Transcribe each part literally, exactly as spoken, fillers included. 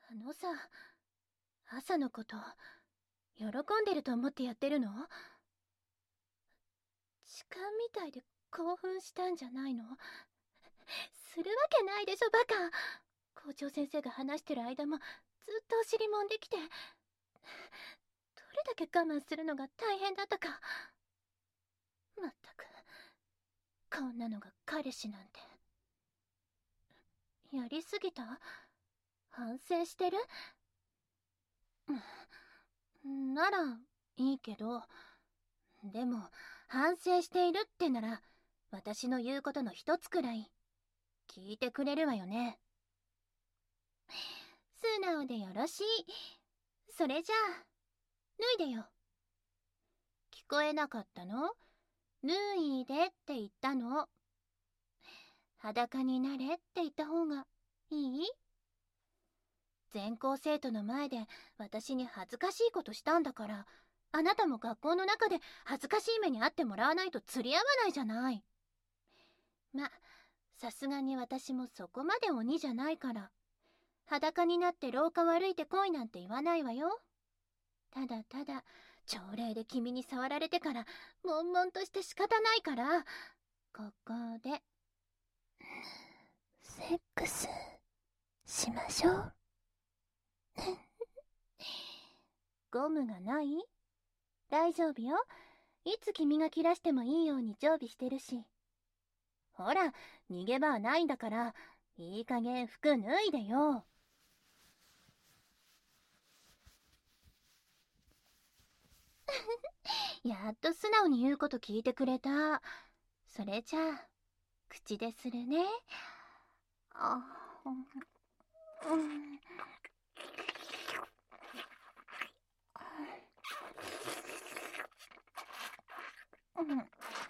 あのさ、朝のこと、喜んでると思ってやってるの？痴漢みたいで興奮したんじゃないの？するわけないでしょ、バカ。校長先生が話してる間もずっとお尻もんできて、どれだけ我慢するのが大変だったか。まったく、こんなのが彼氏なんて。やりすぎた？反省してる？ならいいけど、でも反省しているってなら私の言うことの一つくらい聞いてくれるわよね。素直でよろしい。それじゃあ脱いでよ。聞こえなかったの？脱いでって言ったの。裸になれって言った方がいい？全校生徒の前で私に恥ずかしいことしたんだから、あなたも学校の中で恥ずかしい目に遭ってもらわないと釣り合わないじゃない。ま、さすがに私もそこまで鬼じゃないから、裸になって廊下を歩いてこいなんて言わないわよ。ただただ朝礼で君に触られてから悶々として仕方ないから、ここでセックスしましょう。ゴムがない？大丈夫よ。いつ君が切らしてもいいように常備してるし。ほら、逃げ場はないんだから、いい加減服脱いでよ。やっと素直に言うこと聞いてくれた。それじゃあ、口でするね。あ、うん。うん。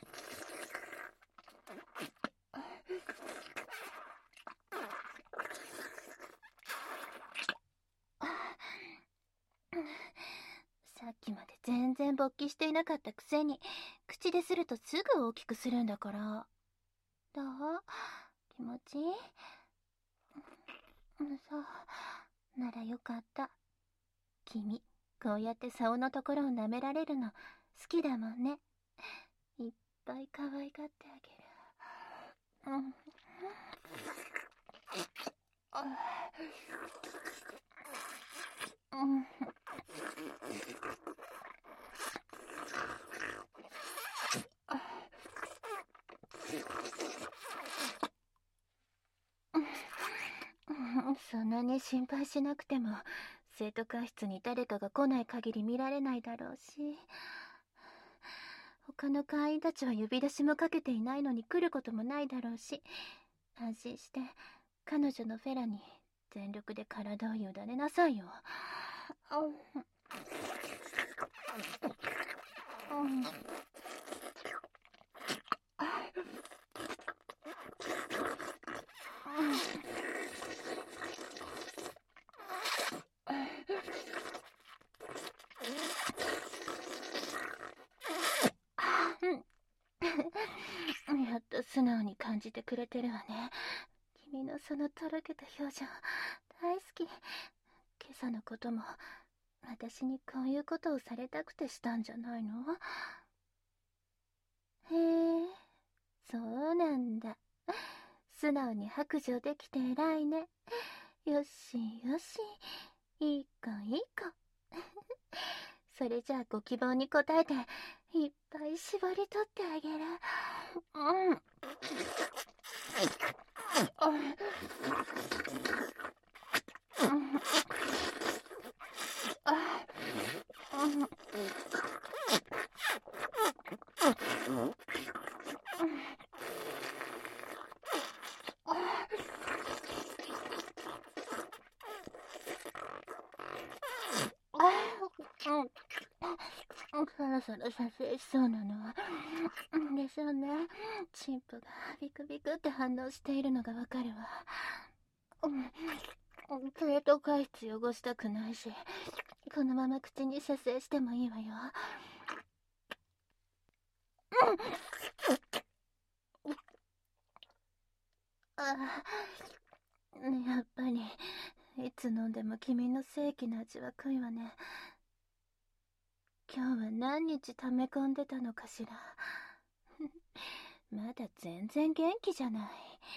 さっきまで全然勃起していなかったくせに、口でするとすぐ大きくするんだから。どう？気持ちいい？うん、そう。ならよかった。君、こうやって竿のところを舐められるの好きだもんね。いっぱい可愛がってあげる。うん。うん。そんなに心配しなくても、生徒会室に誰かが来ない限り見られないだろうし、他の会員たちは呼び出しもかけていないのに来ることもないだろうし、安心して彼女のフェラに全力で体を委ねなさいよ。うん。やっと素直に感じてくれてるわね。君のそのとろけた表情大好き。今朝のことも私にこういうことをされたくてしたんじゃないの？へえ、そうなんだ。素直に白状できて偉いね。よしよし、いい子いい子。それじゃあご希望に応えていっぱい絞り取ってあげる。うん。そろそろ撮影しそうなのはでしょうね。チンプがビクビクって反応しているのがわかるわ。生徒会室汚したくないし、このまま口に射精してもいいわよ。ああ、やっぱりいつ飲んでも君の正規な味は濃いわね。今日は何日溜め込んでたのかしら。まだ全然元気じゃない。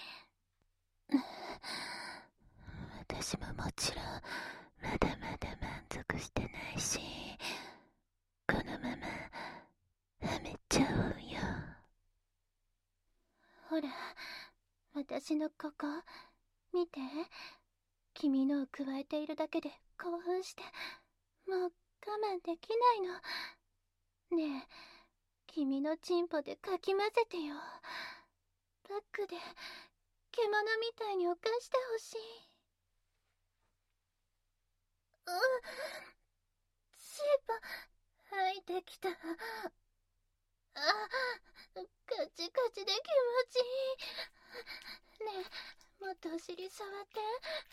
私ももちろんまだまだ満足してないし、このままはめちゃおうよ。ほら、私のここ見て。君のを加えているだけで興奮してもう我慢できないの。ねえ、君のチンポでかき混ぜてよ。バックで獣みたいに犯してほしい。うん、チンポ入ってきた。あ、カチカチで気持ちいい。ねえ、もっとお尻触って。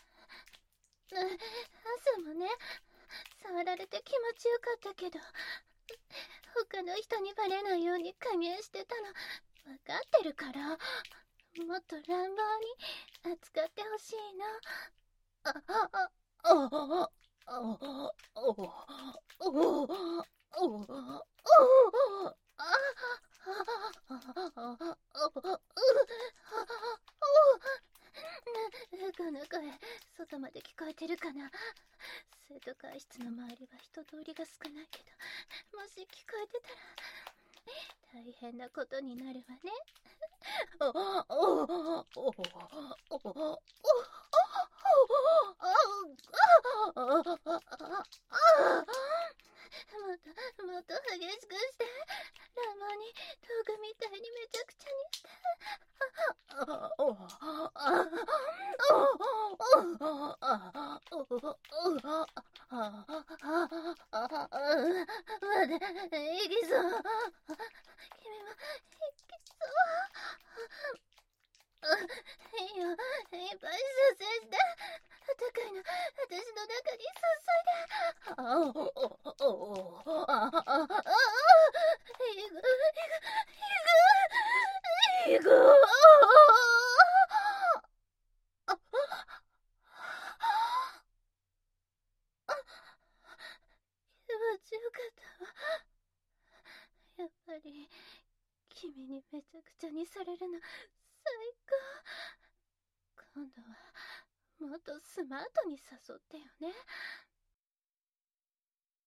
朝もね、触られて気持ちよかったけど、他の人にバレないように加減してたの分かってるから、もっと乱暴に扱ってほしいの。ああああああこの声、外まで聞こえてるかな。生徒会室の周りは人通りが少ないけど、もし聞こえてたら大変なことになるわね。もっともっと激しくして、乱暴に道具みたいにめちゃくちゃにして。までいきそう。君もいきそう。いいよ、いっぱい射精して。高いの私の中に注いで。あおおおああああいくいくいくいくあ気持ちよかったわ。やっぱり君にめちゃくちゃにされるの最高。今度はもっとスマートに誘ってよね。